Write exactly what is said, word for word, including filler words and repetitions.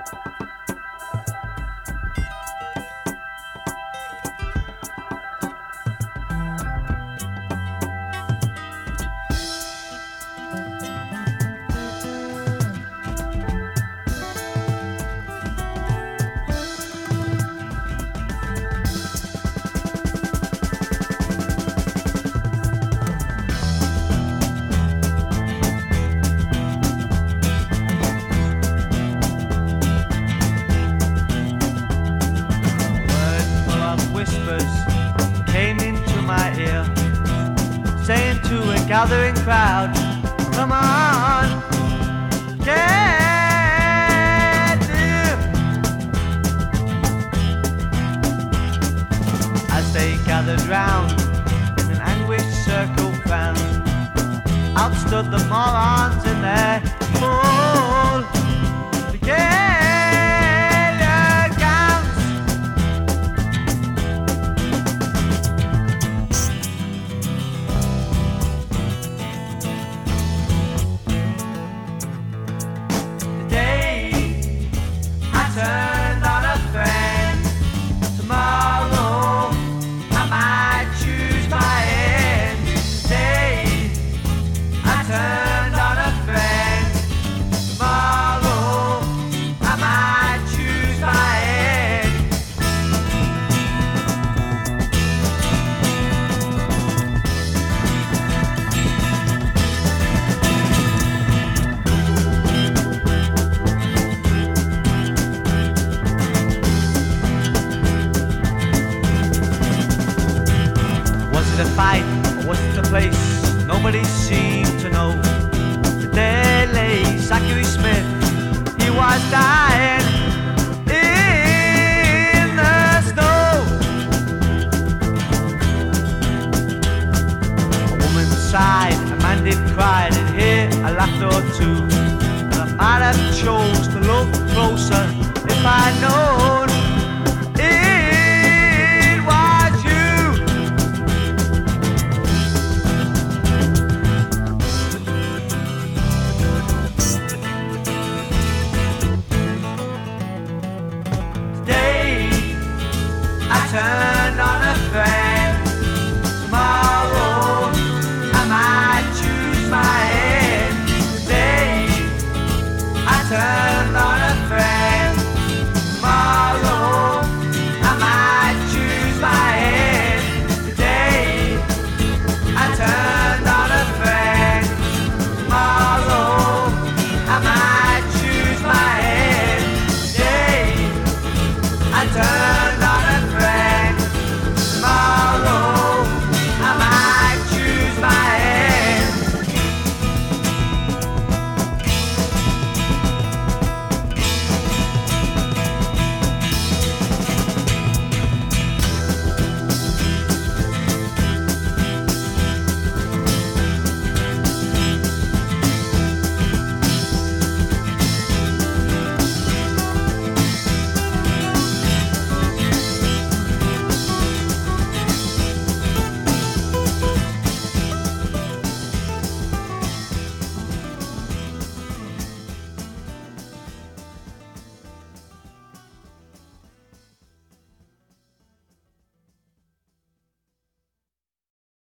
Gathering crowd, come on, get near. As they gathered round in an anguished circle found, outstood the morons in their full regalia gowns. Turned on a friend. Tomorrow I might choose my end. Today I turned on a friend. Tomorrow I might choose my end. The fight, or was it the place? Nobody seemed to know. There lay Zachary Smith, he was dying in the snow. A woman sighed, a man did cry, did hear a laughter or two. And I might have chose to look closer if I know